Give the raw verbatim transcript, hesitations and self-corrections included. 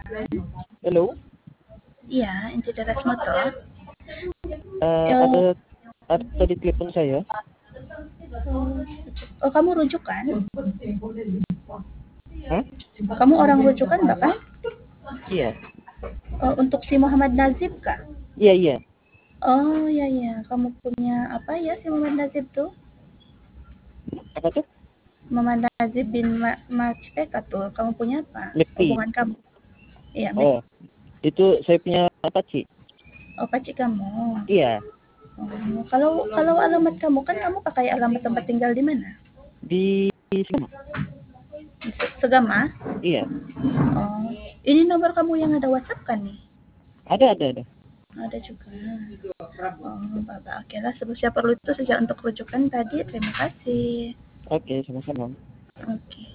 Halo, Iya, Enti Darasmoto. eh, Oh, ada ada tadi telepon saya. oh, kamu rujukan? Hah? Kamu orang rujukan nggak kan? Iya, Oh, untuk si Muhammad Nazib kah? iya, iya. Oh, iya iya. Kamu punya apa ya si Muhammad Nazib tuh? Apa tuh? Muhammad Nazib bin Ma Majpeka tuh. Kamu punya apa? Lutfi. Hubungan kamu? Iya, Mek. Oh, itu saya punya paci. Oh, pacik kamu. Iya, Oh, kalau kalau alamat kamu kan kamu pakai alamat tempat tinggal di mana? di Singapura. Di Se- Segama? Iya, Oh, ini nomor kamu yang ada WhatsApp kan nih? ada, ada, ada. Ada juga. Oh, Bapak. Oke lah, sebesar perlu itu saja untuk rujukan tadi. Terima kasih. Oke, sama-sama. Oke.